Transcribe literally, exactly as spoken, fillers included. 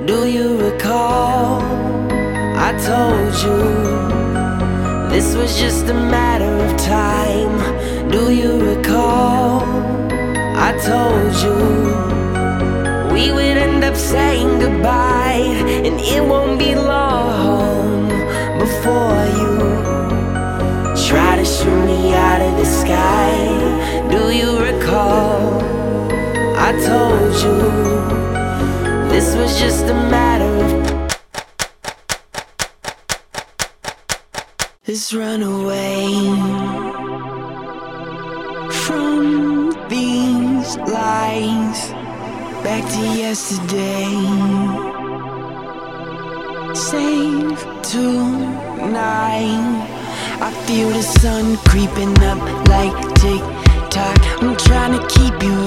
Do you recall? I told you this was just a matter of time. Do you recall? I told you we would end up saying goodbye, and it won't be long before you try to shoot me out of the sky. Do you recall? I told you this was just a matter of Let's run away from these lies, back to yesterday. Save tonight. I feel the sun creeping up like tick tock. I'm trying to keep you